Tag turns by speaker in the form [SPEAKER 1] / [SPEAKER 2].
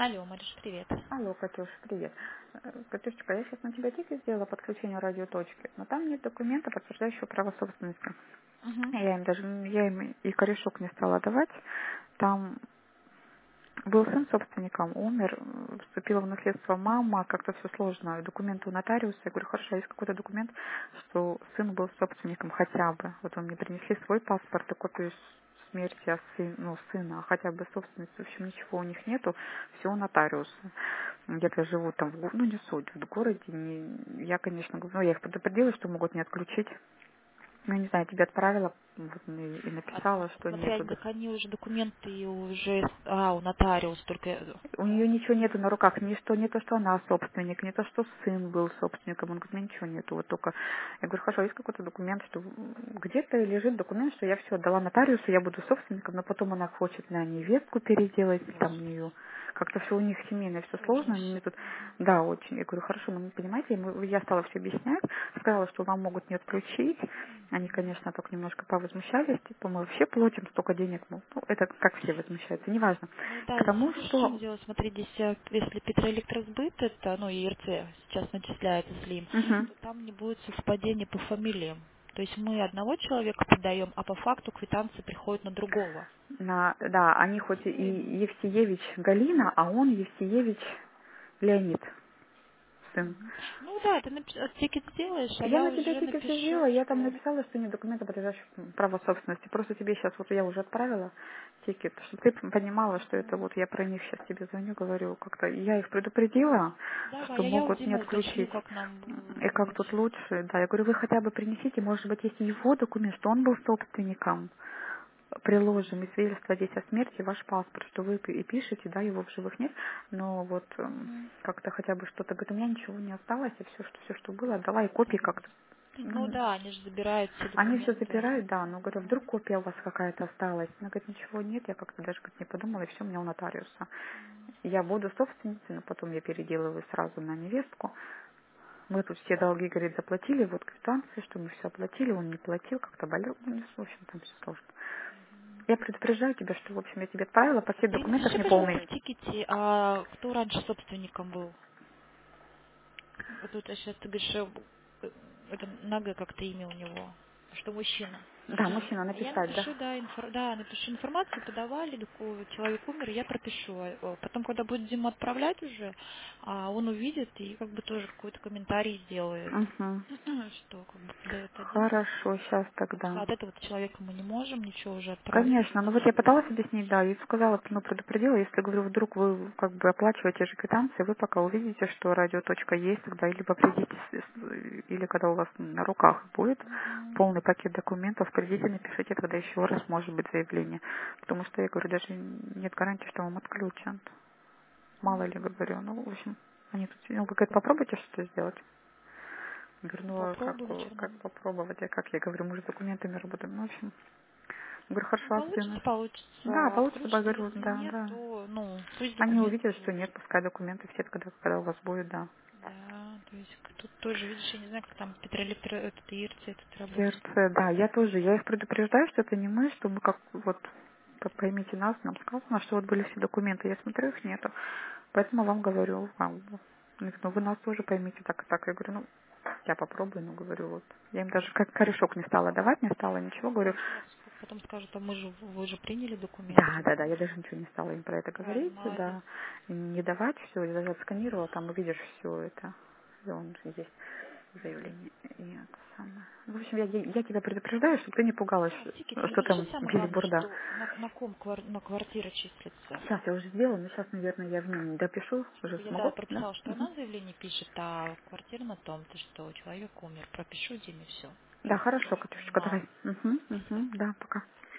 [SPEAKER 1] Алло, Мариш, привет.
[SPEAKER 2] Алло, Катюш, привет. Катюшечка, я сейчас на тебя тикет сделала подключение радиоточки, но там нет документа, подтверждающего право собственности.
[SPEAKER 1] Угу.
[SPEAKER 2] Я им и корешок не стала давать. Там был сын собственником, умер, вступила в наследство мама, как-то все сложно, документы у нотариуса. Я говорю, хорошо, а есть какой-то документ, что сын был собственником хотя бы. Вот он мне принесли свой паспорт и копию смерти сына, а хотя бы собственности. В общем, ничего у них нету, все у нотариуса. Где-то живут там, ну не суть, в городе. Я, конечно, говорю, ну, я их предупредила, что могут не отключить. Ну, не знаю, тебе отправила вот, и написала, что
[SPEAKER 1] Смотря,
[SPEAKER 2] нету.
[SPEAKER 1] так они уже документы уже, у нотариуса только,
[SPEAKER 2] У
[SPEAKER 1] да?
[SPEAKER 2] нее ничего нету на руках, не то, что она собственник, не то, что сын был собственником. Он говорит, у меня ничего нету, вот только... Я говорю, хорошо, есть какой-то документ, что где-то лежит документ, что я все отдала нотариусу, я буду собственником, но потом она хочет на невестку переделать, там у
[SPEAKER 1] Господи,
[SPEAKER 2] нее как-то все у них семейное, все сложно, они
[SPEAKER 1] ужас.
[SPEAKER 2] мне тут, да, очень. Я говорю, хорошо, но вы понимаете, я стала все объяснять, сказала, что вам могут не отключить, они, конечно, только немножко повозмущались, типа, мы вообще платим столько денег, ну, это как все возмущаются, неважно.
[SPEAKER 1] Ну
[SPEAKER 2] К
[SPEAKER 1] да, здесь
[SPEAKER 2] тому,
[SPEAKER 1] видишь, в чем
[SPEAKER 2] что...
[SPEAKER 1] дело? Смотри, здесь, если Петроэлектросбыт, это, ну, ИРЦ сейчас начисляется слим,
[SPEAKER 2] Мгм.
[SPEAKER 1] то там не будет совпадения по фамилиям. То есть мы одного человека подаем, а по факту квитанции приходят на другого.
[SPEAKER 2] Да, они хоть и Евсеевич Галина, а он Евсеевич Леонид, сын.
[SPEAKER 1] Мгм. Ну да, ты тикет сделаешь, а
[SPEAKER 2] Я
[SPEAKER 1] я
[SPEAKER 2] на тебя
[SPEAKER 1] уже
[SPEAKER 2] тикет все
[SPEAKER 1] напишу,
[SPEAKER 2] сделала, я там
[SPEAKER 1] что...
[SPEAKER 2] написала, что нет документа, подлежащих праву собственности. Просто тебе сейчас, вот я уже отправила тикет, чтобы ты понимала, что это вот я про них сейчас тебе звоню, говорю, как-то я их предупредила,
[SPEAKER 1] Давай,
[SPEAKER 2] что
[SPEAKER 1] а я у
[SPEAKER 2] могут не
[SPEAKER 1] Димы уточню,
[SPEAKER 2] отключить.
[SPEAKER 1] как нам
[SPEAKER 2] И как тут
[SPEAKER 1] быть.
[SPEAKER 2] лучше, да. Я говорю, вы хотя бы принесите, может быть, есть его документ, что он был собственником. Приложим и свидетельство здесь о смерти, ваш паспорт, что вы и пишете, да, его в живых нет, но вот
[SPEAKER 1] Мгм.
[SPEAKER 2] как-то хотя бы что-то, говорит, у меня ничего не осталось, и все, что было, отдала, и копии как-то.
[SPEAKER 1] Ну
[SPEAKER 2] Ну,
[SPEAKER 1] да, они же забирают все
[SPEAKER 2] они все
[SPEAKER 1] документы.
[SPEAKER 2] запирают, да, но говорю, вдруг копия у вас какая-то осталась. Она говорит, ничего нет, я как-то даже говорит, не подумала, и все у меня у нотариуса. Я буду собственницей, но потом я переделываю сразу на невестку. Мы тут все долги, говорит, заплатили, вот квитанции, что мы все оплатили, он не платил, как-то болел, ну, в общем, там все сложно. Я предупреждаю тебя, что, в общем, я тебе отправила пакет
[SPEAKER 1] Ты
[SPEAKER 2] документов
[SPEAKER 1] напиши, пожалуйста,
[SPEAKER 2] неполный.
[SPEAKER 1] в тикете, а кто раньше собственником был? Вот тут сейчас ты говоришь, это Нага как-то имя у него, что мужчина.
[SPEAKER 2] Да, мужчина,
[SPEAKER 1] А я
[SPEAKER 2] написать, да.
[SPEAKER 1] напишу, да, напишу информацию, подавали, человек умер, я пропишу. Потом, когда будет Дима отправлять уже, он увидит и как бы тоже какой-то комментарий сделает,
[SPEAKER 2] Угу.
[SPEAKER 1] что как бы подает один.
[SPEAKER 2] Хорошо, сейчас
[SPEAKER 1] Потому что
[SPEAKER 2] тогда.
[SPEAKER 1] от этого человека мы не можем ничего уже отправить.
[SPEAKER 2] Конечно, ну вот я пыталась объяснить, да, и сказала, ну, предупредила, если, говорю, вдруг вы как бы оплачиваете же квитанции, вы пока увидите, что радиоточка есть, тогда либо придите, или когда у вас на руках будет
[SPEAKER 1] Мгм.
[SPEAKER 2] полный пакет документов, придите, напишите тогда еще раз, может быть, заявление. Потому что, я говорю, даже нет гарантии, что вам отключат. Мало ли, говорю, ну, в общем, они тут, ну, вы, говорит, попробуйте что-то сделать. Я говорю,
[SPEAKER 1] Ну,
[SPEAKER 2] ну, а как,
[SPEAKER 1] попробую, что
[SPEAKER 2] как
[SPEAKER 1] нам.
[SPEAKER 2] попробовать, а как, я говорю, мы же с документами работаем, ну, в общем. Я говорю,
[SPEAKER 1] Ну,
[SPEAKER 2] хорошо, а
[SPEAKER 1] получится,
[SPEAKER 2] сына? Да,
[SPEAKER 1] получится.
[SPEAKER 2] получится, я
[SPEAKER 1] Отключат, а
[SPEAKER 2] говорю,
[SPEAKER 1] если
[SPEAKER 2] да,
[SPEAKER 1] нет,
[SPEAKER 2] да.
[SPEAKER 1] то, ну, пусть
[SPEAKER 2] Они
[SPEAKER 1] документы
[SPEAKER 2] увидят, что нет,
[SPEAKER 1] приложат.
[SPEAKER 2] пускай документы все, когда у вас будет, да.
[SPEAKER 1] Да, то есть тут тоже, видишь, я не знаю, как там Петроэлектро, этот ИРЦ этот работает.
[SPEAKER 2] Сердце, да, я тоже, я их предупреждаю, что это не мы, что мы как, вот, поймите нас, нам сказано, что вот были все документы, я смотрю, их нету. Поэтому вам говорю, вам, ну, вы нас тоже поймите так и так. Я говорю, ну, я попробую, но говорю, вот. Я им даже как корешок не стала давать, не стала ничего,
[SPEAKER 1] Ну
[SPEAKER 2] говорю,
[SPEAKER 1] да, нет, потом скажут, а вы же приняли
[SPEAKER 2] да,
[SPEAKER 1] документы.
[SPEAKER 2] да, да, я даже ничего не стала им про это
[SPEAKER 1] Правильно,
[SPEAKER 2] говорить,
[SPEAKER 1] молодец.
[SPEAKER 2] да, не давать все, я даже отсканировала, там увидишь все это, и он есть заявление, и это самое. В общем, я тебя предупреждаю, чтобы ты не пугалась,
[SPEAKER 1] Да, в тикете
[SPEAKER 2] что
[SPEAKER 1] напиши
[SPEAKER 2] там
[SPEAKER 1] самое главное,
[SPEAKER 2] билиборда.
[SPEAKER 1] что на ком на квартира числится.
[SPEAKER 2] Сейчас я уже сделала, но сейчас, наверное, я в нем допишу, уже
[SPEAKER 1] Чтобы я, да,
[SPEAKER 2] смогу, да?
[SPEAKER 1] прописала, что
[SPEAKER 2] Мгм.
[SPEAKER 1] она заявление пишет, а квартира на том-то, что человек умер. Пропишу Диме все,
[SPEAKER 2] Да, хорошо,
[SPEAKER 1] чтобы
[SPEAKER 2] Катюшечка,
[SPEAKER 1] понимал.
[SPEAKER 2] давай. Угу,
[SPEAKER 1] Спасибо.
[SPEAKER 2] угу, да, пока.